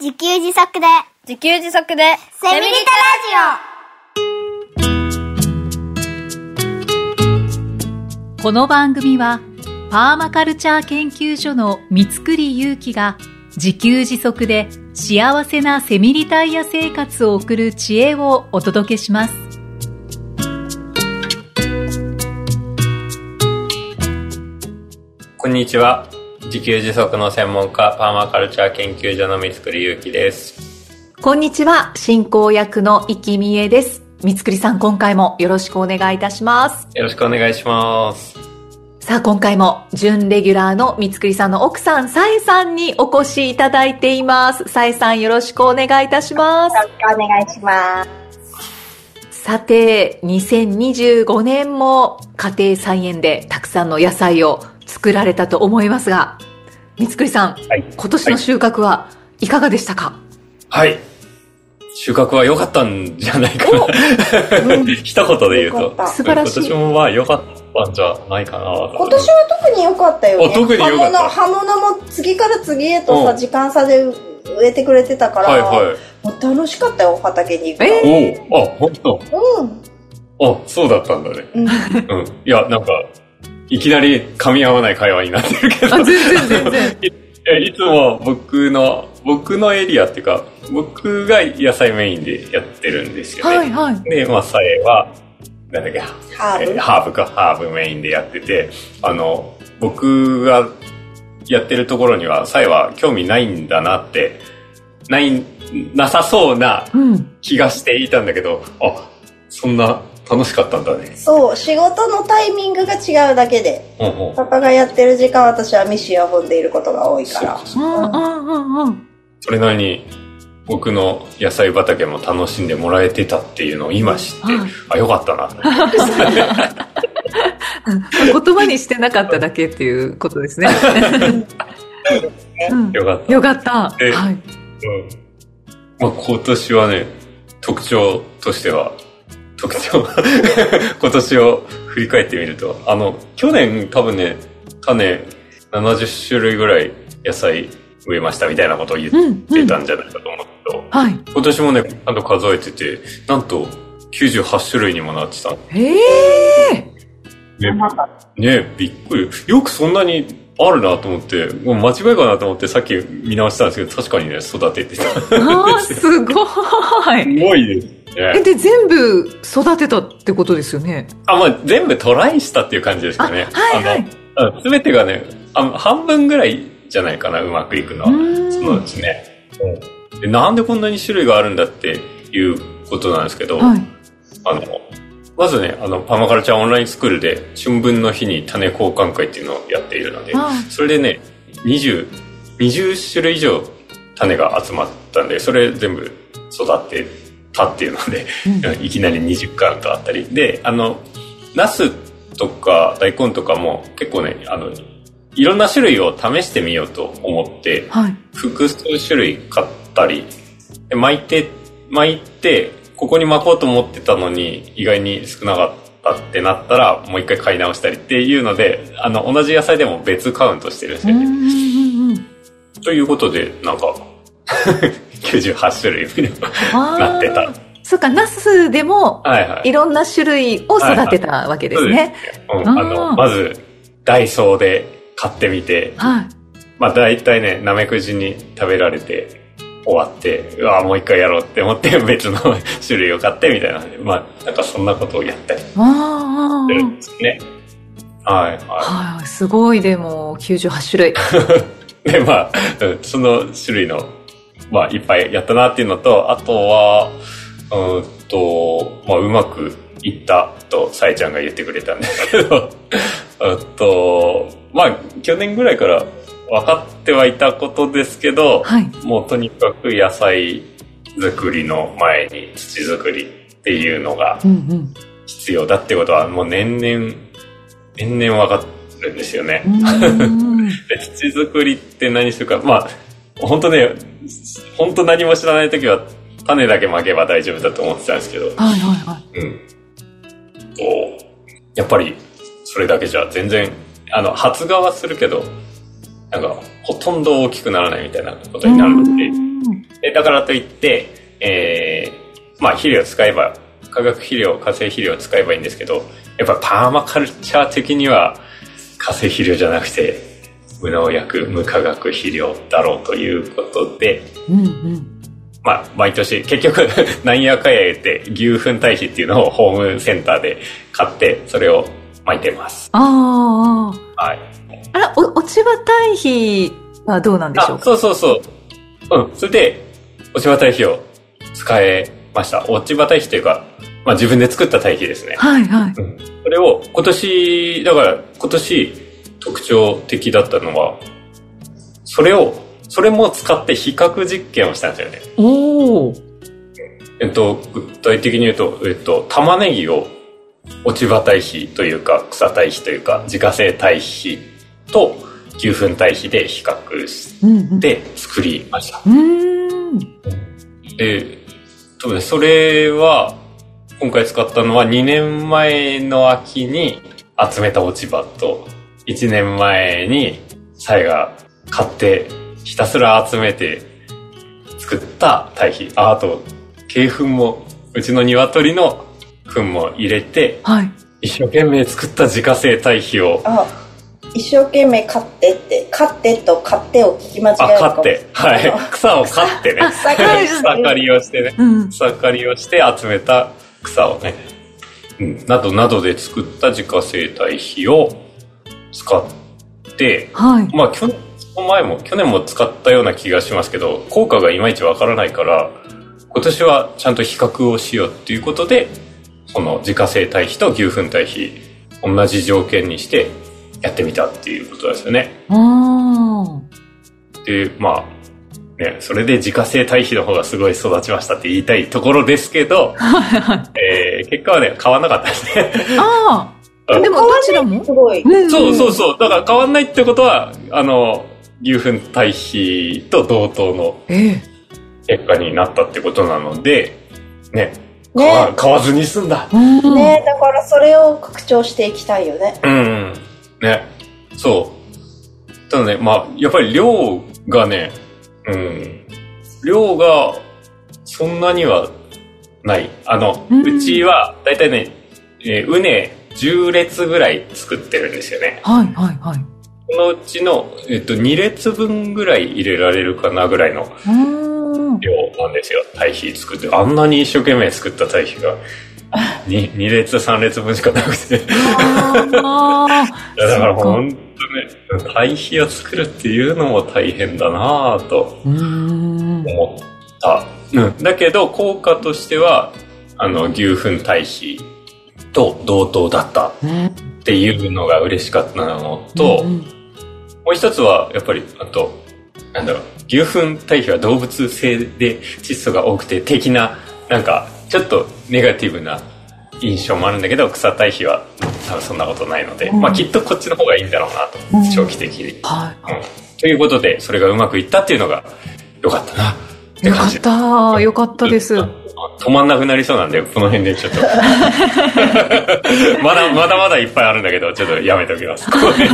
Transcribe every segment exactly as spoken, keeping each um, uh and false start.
自給自足で自給自足でセミリタラジオ。 この番組はパーマカルチャー研究所の三栗祐樹が自給自足で幸せなセミリタイヤ生活を送る知恵をお届けします。 こんにちは。自給自足の専門家パーマカルチャー研究所の三栗祐樹です。 こんにちは。進行役の生きみえです。三栗さん、今回もよろしくお願いいたします。 よろしくお願いします。 さあ、今回も準レギュラーの三栗さんの奥さん、さえさんにお越しいただいています。さえさん、よろしくお願いいたします。 よろしくお願いします。 さて、にせんにじゅうごねんも家庭菜園でたくさんの野菜を作られたと思いますが、三栗さん、はい、今年の収穫はいかがでしたか？ はい、収穫は良かったんじゃないかな、うん、一言で言うと素晴らしい。 今年もまあ良かったんじゃないかな。 今年は特に良かったよね。 特に良かった。 葉物も次から次へとさ、時間差で植えてくれてたから、はいはい、もう楽しかったよ、畑に行くの。 えー、おあ、本当。 うん。 あ、そうだったんだね。うん。うん、いや、なんかいきなり噛み合わない会話になってるけど。 あ、全然全然。 い, いつも僕の僕のエリアっていうか、僕が野菜メインでやってるんですよね。はいはい。で、まあさえはなんだっけ、 ハーブ、 えー、ハーブかハーブメインでやってて、あの僕がやってるところにはさえは興味ないんだなってないなさそうな気がしていたんだけど、うん、あ、そんな楽しかったんだね。 そう、仕事のタイミングが違うだけで、うんうん、パパがやってる時間、私はミシンを踏んでいることが多いから。 そうそうそう、うんうんうん、それなりに僕の野菜畑も楽しんでもらえてたっていうのを今知って、うん、あ、よかったな言葉にしてなかっただけっていうことですね。 うん、よかった。 よかった。はい。うん。 まあ今年はね、特徴としては特徴今年を振り返ってみると、あの去年多分ね、種ななじゅっしゅるいぐらい野菜植えましたみたいなことを言ってたんじゃないかと思うけど、うんうん、はい、今年もね、ちゃんと数えてて、なんときゅうじゅうはちしゅるいにもなってた。 へえー、ね、ね、びっくり。よくそんなにあるなと思って、もう間違いかなと思ってさっき見直したんですけど、確かにね、育ててた。 ああ、すごい。 すごいですね。 え、で、全部育てたってことですよね。 あ、まあ全部トライしたっていう感じですかね。 はいはい。 あの、すべてがね、あの、半分ぐらいじゃないかな、うまくいくのは。そのうちね、うん。で、なんでこんなに種類があるんだっていうことなんですけど、はい、あの、まずね、あの、パーマカルチャーオンラインスクールで春分の日に種交換会っていうのをやっているので、それでね、にじゅう、にじゅっしゅるい以上種が集まったんで、それ全部育ってたっていうので、うん、いきなりにじゅっカウントあったり。で、あの、ナスとか大根とかも結構ね、あの、いろんな種類を試してみようと思って、はい、複数種類買ったり、で巻いて、巻いて、ここに巻こうと思ってたのに意外に少なかったってなったらもう一回買い直したりっていうので、あの同じ野菜でも別カウントしてるんですよね。うんうんうん、ということでなんかきゅうじゅうはちしゅるいになってた。 そうか、ナスでもいろんな種類を育てたわけですね。 はいはい、うん、あのまずダイソーで買ってみて、はい、まあ大体ね、ナメクジに食べられて終わって、うわ、もう一回やろうって思って別の種類を買ってみたいな、まあなんかそんなことをやったりするんですね。はいはい、 はい、すごい。でもきゅうじゅうはちしゅるいで、まあその種類のまあいっぱいやったなっていうのと、あとはうんとまあうまくいったとさえちゃんが言ってくれたんですけど、あとまあ去年ぐらいから分かってはいたことですけど、はい、もうとにかく野菜作りの前に土作りっていうのが必要だってことはもう年々年々分かるんですよね。で、土作りって何するか、まあ本当ね、本当何も知らないときは種だけまけば大丈夫だと思ってたんですけど、はいはいはい、うん、とやっぱりそれだけじゃ全然、あの発芽はするけどなんかほとんど大きくならないみたいなことになるので、 だからといって、えー、まあ肥料を使えば、化学肥料、化成肥料を使えばいいんですけど、やっぱパーマカルチャー的には化成肥料じゃなくて無農薬無化学肥料だろうということで、うんうん、まあ毎年結局なんやかんや言って牛糞堆肥っていうのをホームセンターで買ってそれを巻いてます。 ああ、 はい。 あら、お落ち葉堆肥はどうなんでしょうか。 あ、そうそうそう。うん。それで落ち葉堆肥を使えました。落ち葉堆肥というか、まあ自分で作った堆肥ですね。 はいはい。 うん、それを今年、だから今年特徴的だったのは、それを、それも使って比較実験をしたんですよね。 おー。 えっと、具体的に言うと、えっと、玉ねぎを落ち葉堆肥というか、草堆肥というか、自家製堆肥と牛糞堆肥で比較して作りました。うんうん、で、そうね、それは、今回使ったのはにねんまえの秋に集めた落ち葉といちねんまえにサイが買ってひたすら集めて作った堆肥。あ、あと鶏糞もうちの鶏の糞も入れて、はい、一生懸命作った自家製堆肥を。 あ、一生懸命買ってって買ってと買ってを聞き間違えるかも。 あ、買って、はい、草を買ってね草刈りをしてね、うん、草刈りをして集めた草をね、うん、などなどで作った自家製堆肥を使って、はい、まあ去年、その前も去年も使ったような気がしますけど、効果がいまいちわからないから、今年はちゃんと比較をしようっていうことで、その自家製堆肥と牛糞堆肥同じ条件にしてやってみたっていうことですよね。あで、まあ。ね、それで自家製堆肥の方がすごい育ちましたって言いたいところですけど、えー、結果はね、変わんなかったですね。ああ。でもどちらもすごい。 そうそうそう。だから変わんないってことは、あの、牛糞堆肥と同等の結果になったってことなので、ね、ね買わずに済んだ。 ね、だからそれを拡張していきたいよね。 うん。ね。そう。ただね、まあ、やっぱり量がね、うん、量がそんなにはない。あの、うん、うちはだいたいね、えー、畝じゅう列ぐらい作ってるんですよね。 はいはいはい。 そのうちの、えっと、に列分ぐらい入れられるかなぐらいの量なんですよ。堆肥作って。あんなに一生懸命作った堆肥が 2, 2列さん列分しかなくて。あだから本当ね、堆肥を作るっていうのも大変だなぁと思った。うん。だけど効果としては、あの、牛糞堆肥と同等だったっていうのが嬉しかったのと、うんうん、もう一つは、やっぱり、あと、なんだろう、牛糞堆肥は動物性で窒素が多くて的な、なんか、ちょっとネガティブな印象もあるんだけど、草堆肥は多分そんなことないので、うん、まあきっとこっちの方がいいんだろうなと、うん、長期的に、はいうん。ということで、それがうまくいったっていうのが良かったなって感じ。 よかった、よかったです。 止まんなくなりそうなんで、この辺でちょっと。まだ、まだまだいっぱいあるんだけど、ちょっとやめておきます。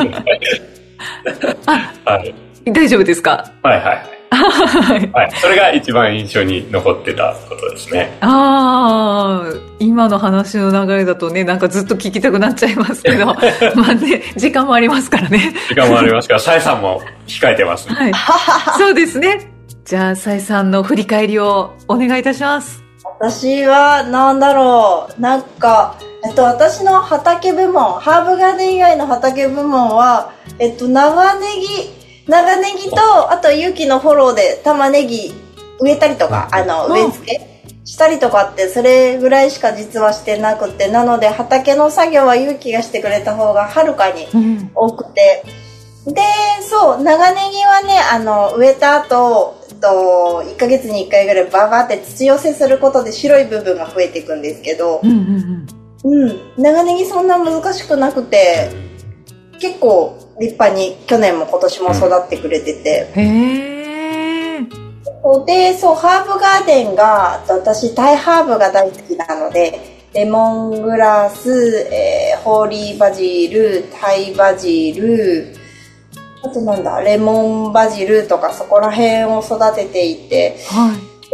はい、大丈夫ですか？ はいはい。はい。それが一番印象に残ってたことですね。 ああ、今の話の流れだとね、なんかずっと聞きたくなっちゃいますけど、まあね、時間もありますからね。 時間もありますから、サイさんも控えてます、ね。 はい。そうですね。じゃあ、サイさんの振り返りをお願いいたします。 私は、なんだろう、なんか、えっと、私の畑部門、ハーブガーデン以外の畑部門は、えっと、長ネギ、長ネギと、あと、勇気のフォローで玉ねぎ植えたりとか、あの、植え付けしたりとかって、それぐらいしか実はしてなくて、なので、畑の作業は勇気がしてくれた方がはるかに多くて、うん、で、そう、長ネギはね、あの、植えた後、といっかげつにいっかいぐらいバーバーって土寄せすることで白い部分が増えていくんですけど、うんうんうん、うん、長ネギそんな難しくなくて結構立派に去年も今年も育ってくれてて、うん、へー。で、そう、ハーブガーデンが私タイハーブが大好きなのでレモングラス、えー、ホーリーバジル、タイバジル、あとなんだ、レモンバジルとかそこら辺を育てていて、は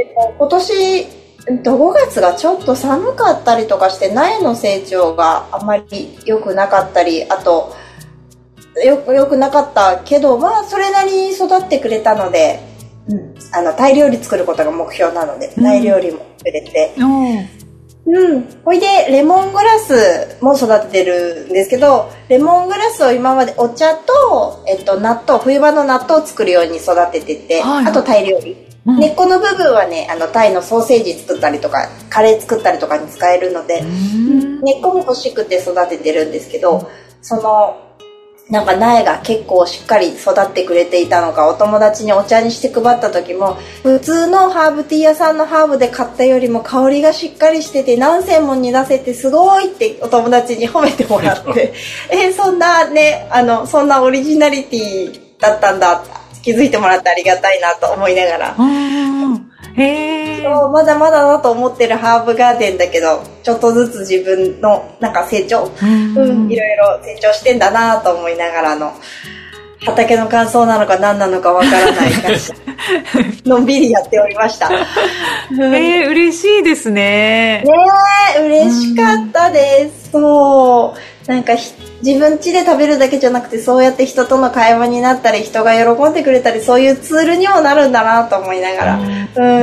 今年、ごがつがちょっと寒かったりとかして苗の成長があまり良くなかったり、あとよ良くなかったけど、まあそれなりに育ってくれたので、うん、あのタイ料理作ることが目標なので、タイ料理もくれて、うん、うん、ほいでレモングラスも育ててるんですけど、レモングラスを今までお茶と、えっと、納豆、冬場の納豆を作るように育ててて、はい、あとタイ料理、うん、根っこの部分はね、あのタイのソーセージ作ったりとかカレー作ったりとかに使えるので、根っこも欲しくて育ててるんですけど、そのなんか苗が結構しっかり育ってくれていたのか、お友達にお茶にして配った時も、普通のハーブティー屋さんのハーブで買ったよりも香りがしっかりしてて何千も煮出せてすごいってお友達に褒めてもらってえそんなね、あのそんなオリジナリティだったんだ、気づいてもらってありがたいなと思いながら、へー、そうまだまだだと思ってるハーブガーデンだけど、ちょっとずつ自分のなんか成長、うん、うん、いろいろ成長してんだなと思いながらの畑の感想なのか何なのかわからない感じのんびりやっておりました。 えー、嬉しいですね。 ねえ、嬉しかったです。そうなんか自分家で食べるだけじゃなくて、そうやって人との会話になったり、人が喜んでくれたり、そういうツールにもなるんだなと思いながら、うん、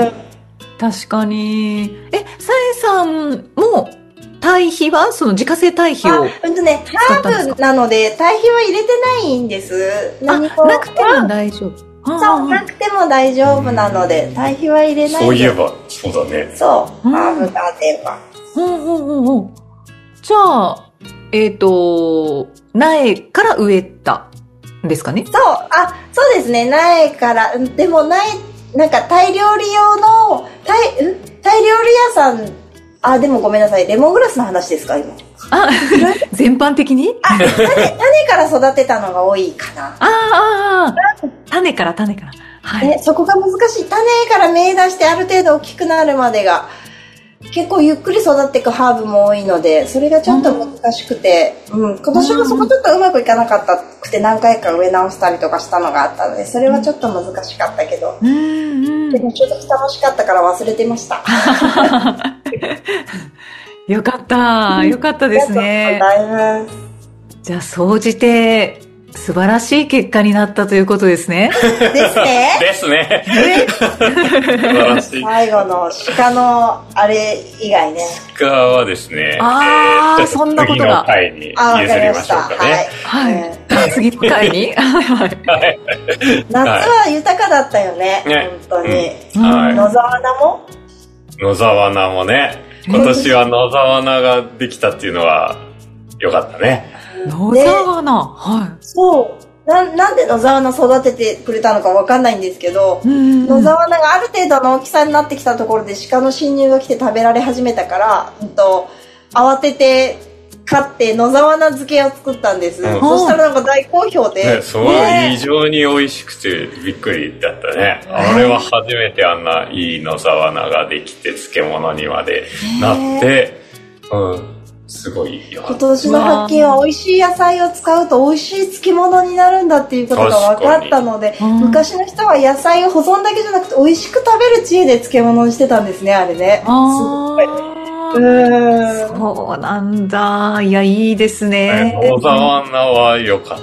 確かに。え、さえさんも堆肥はその自家製堆肥をうんとね、ハーブなので堆肥は入れてないんです。 何もなくても大丈夫。 そう、なくても大丈夫なので堆肥は入れない。 そういえばそうだね。 そう、ハーブガーデンは。 うんうんうんうん。じゃあえっと苗から植えたんですかね。 そう、あ、そうですね、苗から。でも苗なんかタイ料理用のタイ、んタイ料理屋さん、あ、でもごめんなさい、レモングラスの話ですか今。 あ、全般的に？ あ、種、種から育てたのが多いかな。 ああ、種から種から。はい。 ね、そこが難しい。種から芽出してある程度大きくなるまでが結構ゆっくり育っていくハーブも多いので、それがちょっと難しくて、うん、今年はそこちょっとうまくいかなかったくて何回か植え直したりとかしたのがあったので、それはちょっと難しかったけど、うんうん、でもちょっと楽しかったから忘れてました。 よかった、よかったですね。 ありがとうございます。 じゃあ総じて素晴らしい結果になったということですね。 ですね。 ですね。素晴らしい。 最後の鹿のあれ以外ね。 鹿はですね。 ああ、えー、そんなことが。 次の回に譲りましょうかね。 はい。はい、次の回に。 夏は豊かだったよね。ね、本当に。うん、はい、野沢菜も。 野沢菜もね。今年は野沢菜ができたっていうのは良かったね。 野沢菜、はい。 そうな。なんで野沢菜育ててくれたのかわかんないんですけど、野沢菜がある程度の大きさになってきたところで鹿の侵入が来て食べられ始めたから、うんと、慌てて買って野沢菜漬けを作ったんです。うん、そしたらなんか大好評で。 ね、そう、ね、非常に美味しくてびっくりだったね。あれは初めてあんないい野沢菜ができて漬物にまでなって、うん。すごいよ。 今年の発見は美味しい野菜を使うと美味しい漬物になるんだっていうことが分かったので、昔の人は野菜を保存だけじゃなくて美味しく食べる知恵で漬物にしてたんですね、あれね。すごい。 うん、そうなんだ。いや、いいですね。 野沢菜は良かった。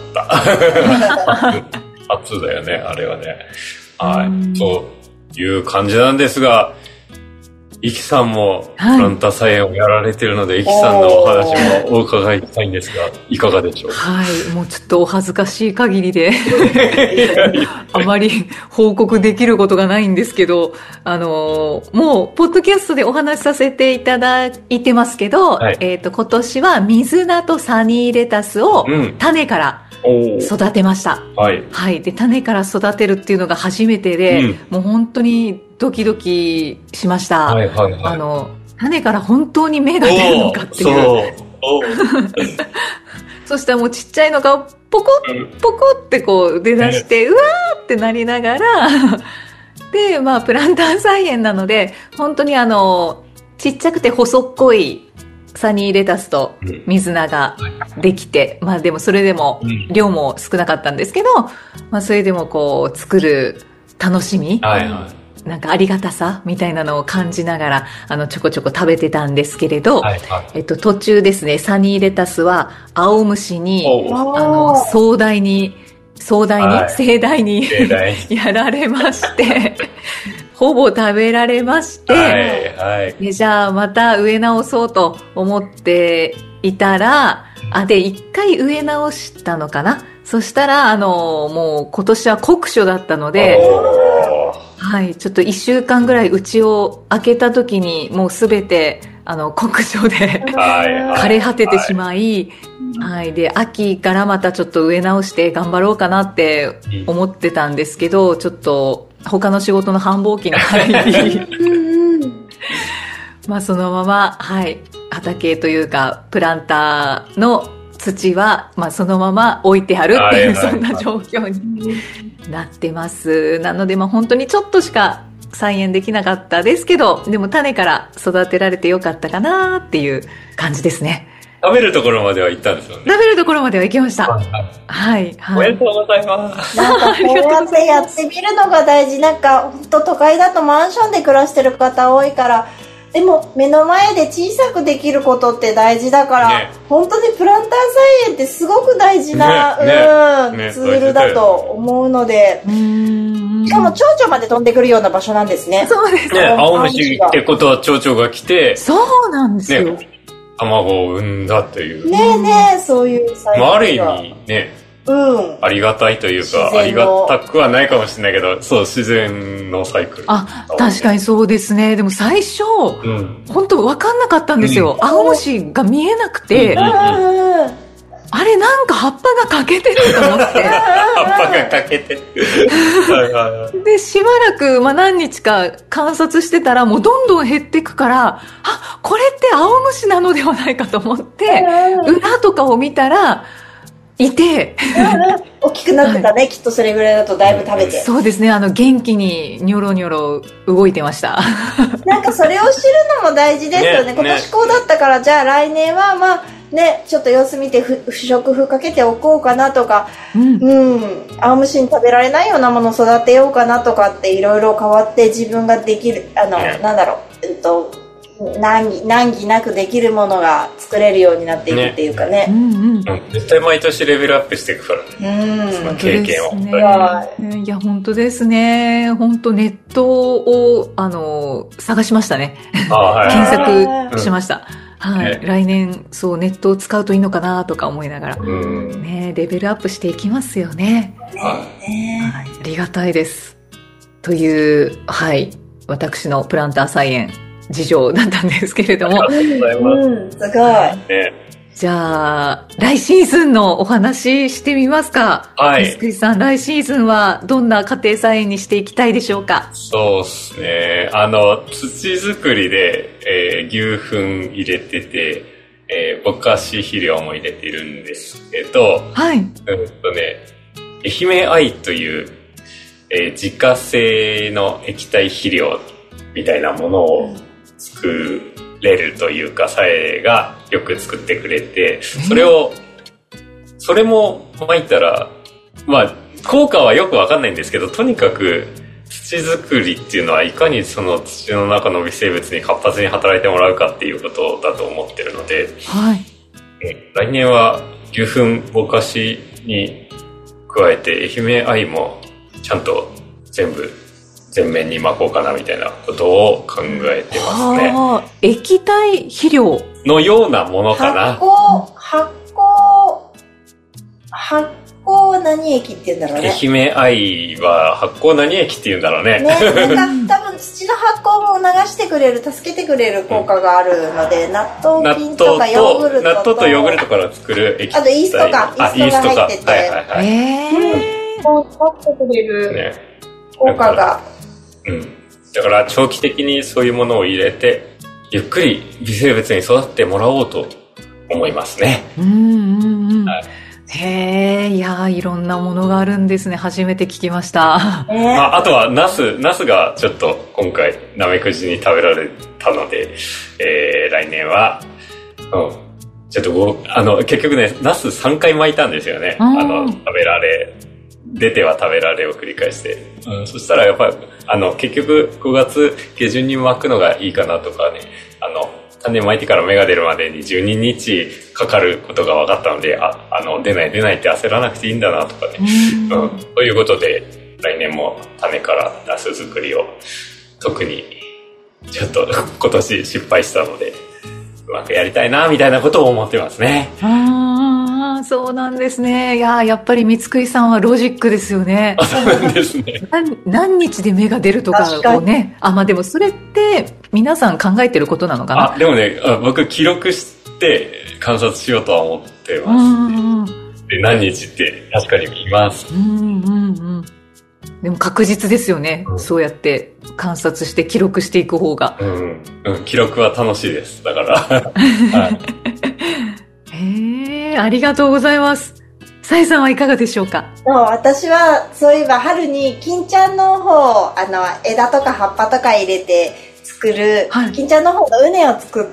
初だよね、あれはね。はい。という感じなんですが、イキさんもプランター菜園をやられているので、はい、イキさんのお話もお伺いしたいんですが、いかがでしょうか。 はい、もうちょっとお恥ずかしい限りであまり報告できることがないんですけど、あのもうポッドキャストでお話しさせていただいてますけど、はい、えっと今年は水菜とサニーレタスを種から育てました。はい。はい。で、種から育てるっていうのが初めてで、うん、もう本当にドキドキしました。はいはいはい。あの、種から本当に芽が出るのかっていう。そう。そしたらもうちっちゃいのがポコッ、ポコってこう出だして、うわーってなりながら、で、まあプランター菜園なので、本当にあの、ちっちゃくて細っこい、サニーレタスと水菜ができて、うん、まあでもそれでも量も少なかったんですけど、まあそれでもこう作る楽しみ、はいはい、 なんかありがたさみたいなのを感じながら、あの、ちょこちょこ食べてたんですけれど、はいはい、えっと、途中ですね、サニーレタスは青虫に、あの、壮大に、壮大に、はい、盛大にやられまして、ほぼ食べられまして、はいはい、でじゃあまた植え直そうと思っていたら、あ、で、一回植え直したのかな。そしたら、あの、もう今年は酷暑だったので、はい、ちょっと一週間ぐらいうちを開けた時にもうすべて、あの、酷暑で枯れ果ててしまい、はい、で、秋からまたちょっと植え直して頑張ろうかなって思ってたんですけど、ちょっと他の仕事の繁忙期に入り、まあそのまま、はい、畑というか、プランターの土は、まあそのまま置いてあるっていう、そんな状況になってます。なので、まあ本当にちょっとしか菜園できなかったですけど、でも種から育てられてよかったかなっていう感じですね。 食べるところまでは行ったんですよね。 食べるところまでは行きました。はい。はい。 おめでとうございます。 なんかこうやってやってみるのが大事。なんか、ほんと都会だとマンションで暮らしてる方多いから、でも目の前で小さくできることって大事だから、ね、本当にプランター菜園ってすごく大事な、ねね、うん、ツールだと思うので、しかも蝶々まで飛んでくるような場所なんですね。 そうですね。青虫ってことは蝶々が来て、 そうなんですよ。 ね、卵を産んだという。 ねえねえ、そういう菜園が。まあ、ある意味ね、うん、ありがたいというか、ありがたくはないかもしれないけど、そう、自然のサイクル。 あ、確かにそうですね。でも最初、うん、本当分かんなかったんですよ。うん、青虫が見えなくて、うん、あれなんか葉っぱが欠けてると思って。 葉っぱが欠けてる。 で、しばらく、まあ、何日か観察してたら、もうどんどん減っていくから、あ、これって青虫なのではないかと思って、裏とかを見たら、いて大きくなってたね、はい、きっとそれぐらいだとだいぶ食べて。 そうですね、あの元気にニョロニョロ動いてましたなんかそれを知るのも大事ですよね。ね、今年こうだったから、ね、じゃあ来年はまあね、ちょっと様子見て不織布かけておこうかなとか、うん、うん、青虫に食べられないようなものを育てようかなとかっていろいろ変わって自分ができる、あの、ね、なんだろう、えっと難儀、難儀なくできるものが作れるようになっていくっていうかね。ね、うんうん、絶対毎年レベルアップしていくからね。うん、その経験を本当に。いや、本当ですね。本当ネットを、あの、探しましたね。あ、はい、検索しました。うん、はい、ね。来年、そう、ネットを使うといいのかなとか思いながら。うん、ね、レベルアップしていきますよね。はい。はい、ありがたいです。という、はい、私のプランター菜園。事情だったんですけれども。 ありがとうございます。うん、すごい。 ね、じゃあ、来シーズンのお話してみますか。はい。水さん、来シーズンはどんな家庭菜園にしていきたいでしょうか。 そうですね。あの、土作りで、えー、牛糞入れてて、えー、ぼかし肥料も入れてるんですけど、はい。うんとね、愛媛愛という、えー、自家製の液体肥料みたいなものを、うん作れるというか、さえがよく作ってくれて、それを、それもまいたら、まあ、効果はよくわかんないんですけど、とにかく土作りっていうのはいかにその土の中の微生物に活発に働いてもらうかっていうことだと思ってるので、はい、来年は牛糞ぼかしに加えて愛媛愛もちゃんと全部全面に巻こうかなみたいなことを考えてますね。あ、 液体肥料のようなものかな。 発酵、発酵、発酵何液って言うんだろうね。 愛媛愛は発酵何液って言うんだろうね。ね、 なんか多分土の発酵を促してくれる、助けてくれる効果があるので、うん、納豆菌とかヨーグルトと。 納豆とヨーグルトから作る液体。 あとイーストか。イーストが入ってて。はいはいはい。 へー。 そう、助けてくれる効果が。 うん、だから長期的にそういうものを入れてゆっくり微生物に育ってもらおうと思いますね。うんうんうん、はい、へえ、いや、いろんなものがあるんですね。初めて聞きました。 えー、まあ、あとはナスナスがちょっと今回ナメクジに食べられたので、えー、来年は、うん、ちょっとあの結局ねナスさんかい巻いたんですよね。あの食べられ出ては食べられを繰り返して、うん、そしたらやっぱりあの結局ごがつ下旬に巻くのがいいかなとかね、あの種まいてから芽が出るまでにじゅうににちかかることが分かったので、ああの出ない出ないって焦らなくていいんだなとかね、うん、ということで来年も種からナス作りを特にちょっと今年失敗したのでうまくやりたいなみたいなことを思ってますね。 ああ、そうなんですね。いややっぱり三つくいさんはロジックですよね。 そうなんですね。 何, 何日で芽が出るとかをね、あ、まあでもそれって皆さん考えてることなのかな。 あ、でもね、僕記録して観察しようとは思ってます。うんうん、で何日って確かに見ます。うんうんうん。 でも確実ですよね、うん、そうやって観察して記録していく方が、 うんうん、記録は楽しいです。だから、はい、 へえ、ありがとうございます。さえさんはいかがでしょうか。 もう私はそういえば春に金ちゃんの方、あの枝とか葉っぱとか入れて作る、はい、金ちゃんの方の畝を作って、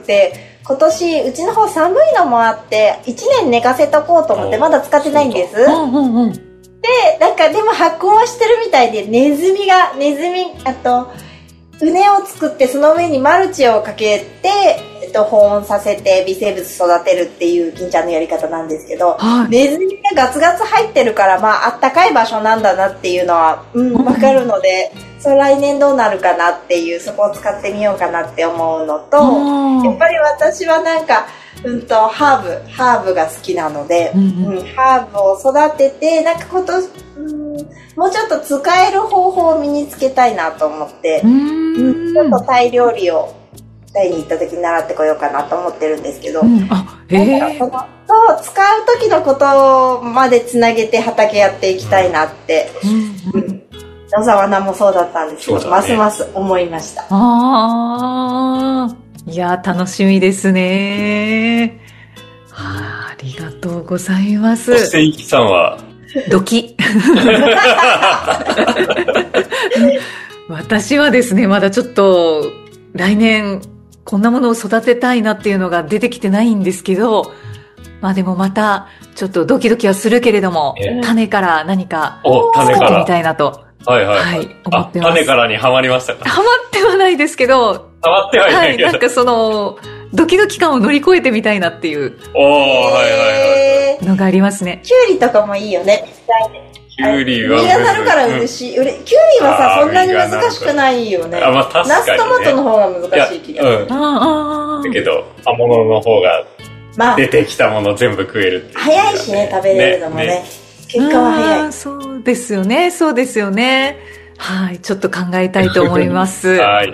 今年うちの方寒いのもあっていちねん寝かせとこうと思ってまだ使ってないんです。うんうんうん。で、なんかでも発酵はしてるみたいで、ネズミが、ネズミ、あと、畝を作ってその上にマルチをかけて、えっと、保温させて微生物育てるっていう金ちゃんのやり方なんですけど、はい、ネズミがガツガツ入ってるから、まあ、あったかい場所なんだなっていうのは、うん、わかるので、それ来年どうなるかなっていう、そこを使ってみようかなって思うのと、やっぱり私はなんか、うんと、ハーブ、ハーブが好きなので、うんうんうん、ハーブを育てて、なんか今年、うん、もうちょっと使える方法を身につけたいなと思って、うんうん、ちょっとタイ料理をタイに行った時に習ってこようかなと思ってるんですけど、うん、あ、へー、そのそう使う時のことまでつなげて畑やっていきたいなって、うんうん、野沢菜もそうだったんですけど、ね、ますます思いました。 あー、いや楽しみですね。はあ、ありがとうございます。 そしてイキさんはドキ私はですね、まだちょっと来年こんなものを育てたいなっていうのが出てきてないんですけど、まあでもまたちょっとドキドキはするけれども、えー、種から何か作ってみたいなと、はいはいはい、はい、思ってます。 種からにハマりましたか。 ハマってはないですけど、 ハマってはいないけど、 はい、なんかそのドキドキ感を乗り越えてみたいなっていうおー、はいはいはい、 のがありますね。 キュウリとかもいいよね。 キュウリは実がなるから嬉しい、うん、キュウリはさそんなに難しくないよね。 あ、まあ確かにね、 ナストマトの方が難しい気がする。 うん、ああだけど葉物の方が出てきたもの全部食えるっていう、ね、 早いしね、食べれるのも ね, ね結果は早い。 そうですよね、そうですよね。はい、ちょっと考えたいと思います。 はい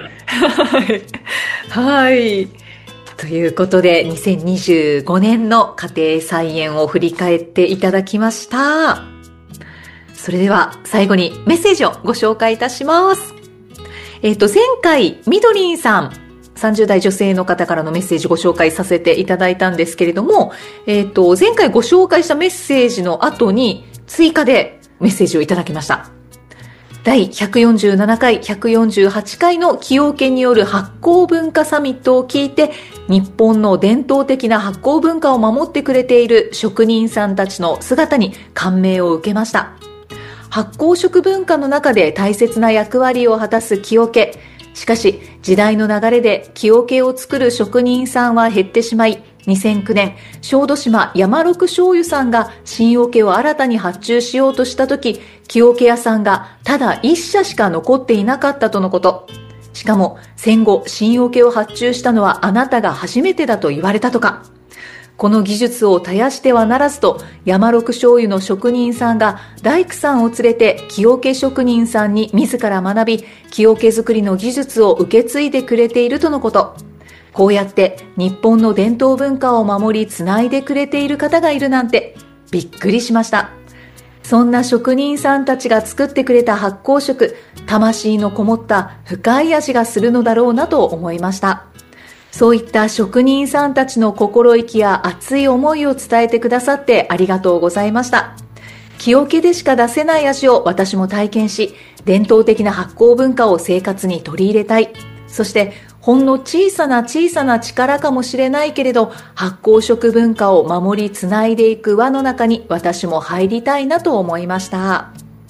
はい。ということで、にせんにじゅうごねんの家庭菜園を振り返っていただきました。それでは最後にメッセージをご紹介いたします。えっと、前回、みどりんさん、さんじゅう代女性の方からのメッセージをご紹介させていただいたんですけれども、えっと、前回ご紹介したメッセージの後に追加でメッセージをいただきました。第ひゃくよんじゅうななかい、ひゃくよんじゅうはちかいの崎陽軒による発酵文化サミットを聞いて、日本の伝統的な発酵文化を守ってくれている職人さんたちの姿に感銘を受けました。発酵食文化の中で大切な役割を果たす崎陽軒。しかし、時代の流れで崎陽軒を作る職人さんは減ってしまい、にせんきゅうねん、小豆島山六醤油さんが新桶を新たに発注しようとしたとき、崎陽軒屋さんがただ一社しか残っていなかったとのこと。しかも、戦後新桶を発注したのはあなたが初めてだと言われたとか。この技術を絶やしてはならずと、山六醤油の職人さんが大工さんを連れて崎陽軒職人さんに自ら学び、崎陽軒作りの技術を受け継いでくれているとのこと。こうやって日本の伝統文化を守りつないでくれている方がいるなんてびっくりしました。そんな職人さんたちが作ってくれた発酵食、魂のこもった深い味がするのだろうなと思いました。そういった職人さんたちの心意気や熱い思いを伝えてくださってありがとうございました。崎陽軒でしか出せない味を私も体験し、伝統的な発酵文化を生活に取り入れたい。そしてほんの小さな小さな力かもしれないけれど、発酵食文化を守りつないでいく輪の中に私も入りたいなと思いました。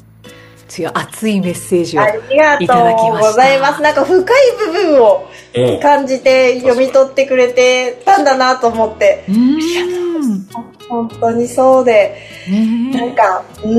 強い熱いメッセージをありがといただきました。 うございます。なんか深い部分を感じて読み取ってくれてたんだなと思って。 うん。 本当にそうで、 ね、 なんか、うん、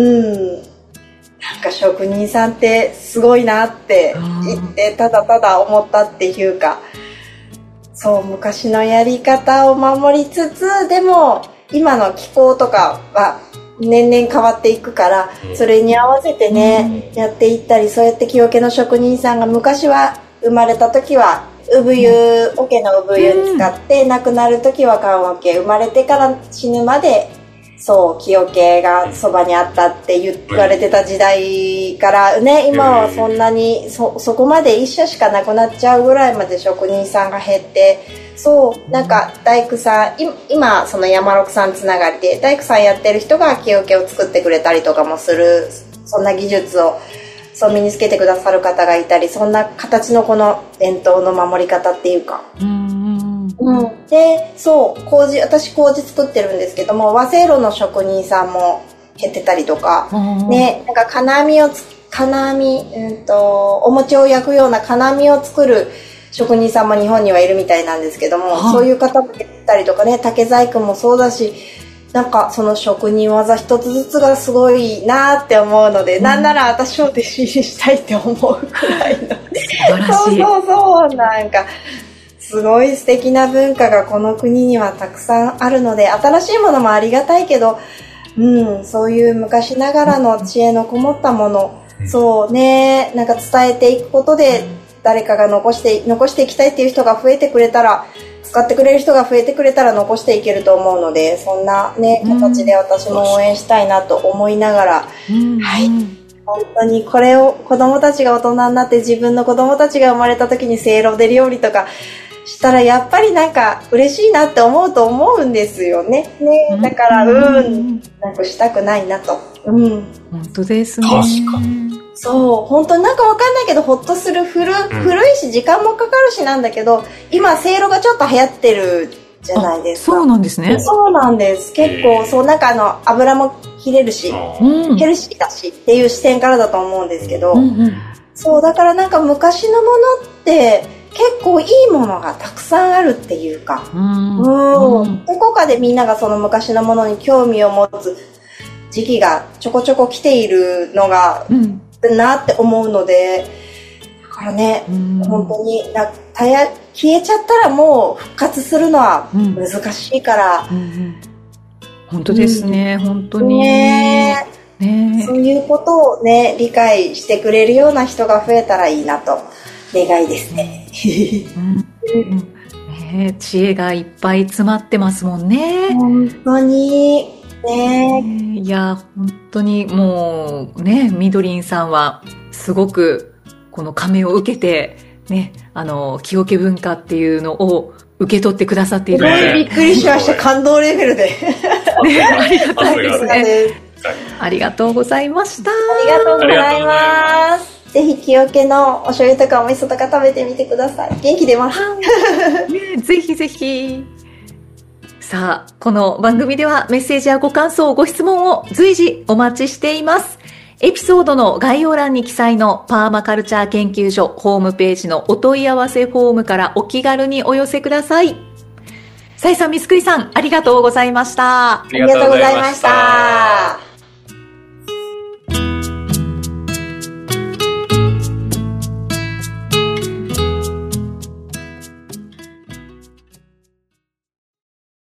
なんか職人さんってすごいなって言ってただただ思ったっていうか、そう、昔のやり方を守りつつ、でも今の気候とかは年々変わっていくから、それに合わせてね、やっていったり、そうやって木桶の職人さんが昔は生まれた時は産湯、桶の産湯に使って、亡くなる時は棺桶、生まれてから死ぬまでそう木桶がそばにあったって言われてた時代からね、今はそんなに そ, そこまで一社しかなくなっちゃうぐらいまで職人さんが減って、そうなんか大工さん、今その山六さんつながりで大工さんやってる人が木桶を作ってくれたりとかもする、そんな技術をそう身につけてくださる方がいたり、そんな形のこの伝統の守り方っていうか、うんうん、でそう麹、私麹作ってるんですけども、和せいろの職人さんも減ってたりとか、ね、なんか金網を金網、うんとお餅を焼くような金網を作る職人さんも日本にはいるみたいなんですけども、そういう方も減ったりとかね、竹細工もそうだし、なんかその職人技一つずつがすごいなって思うので、うん、なんなら私を弟子入りしたいって思うくらいのそうそうそう、なんかすごい素敵な文化がこの国にはたくさんあるので、新しいものもありがたいけど、うん、そういう昔ながらの知恵のこもったもの、うん、そうね、なんか伝えていくことで誰かが残して残していきたいっていう人が増えてくれたら、使ってくれる人が増えてくれたら残していけると思うので、そんなね形で私も応援したいなと思いながら、うん、はい、本当にこれを子供たちが大人になって、自分の子供たちが生まれた時にせいろで料理とかしたらやっぱりなんか嬉しいなって思うと思うんですよね。ね、だからうんなくしたくないなと。うん。 本当ですね。 確かに。 そう本当になんかわかんないけどほっとする、古、古いし時間もかかるしなんだけど、今せいろがちょっと流行ってるじゃないですか。 そうなんですね。 そうなんです。結構そうなんかあの油も切れるし、うん、ヘルシーだしっていう視点からだと思うんですけど、うんうん、そうだからなんか昔のものって結構いいものがたくさんあるっていうか、うん、うん、どこかでみんながその昔のものに興味を持つ時期がちょこちょこ来ているのが、うんなって思うので、だからね、本当になたや消えちゃったらもう復活するのは難しいから、うんうんうん、 本当ですね、うん、本当に、 ねね、そういうことをね理解してくれるような人が増えたらいいなと願いですね、 うんうんね、知恵がいっぱい詰まってますもんね。 本当にね、 いや本当にもうね、みどりんさんはすごくこの感銘を受けてね、あの木桶文化っていうのを受け取ってくださっているので、 びっくりしました。感動レベルで、 ね、ありがたいですね。ありがとうございました。 ありがとうございます。ぜひ木桶のお醤油とかお味噌とか食べてみてください。元気出ます、 ね、ぜひぜひ。さあ、この番組ではメッセージやご感想、ご質問を随時お待ちしています。エピソードの概要欄に記載のパーマカルチャー研究所ホームページのお問い合わせフォームからお気軽にお寄せください。さえさん、みすくりさん、ありがとうございました。 ありがとうございました。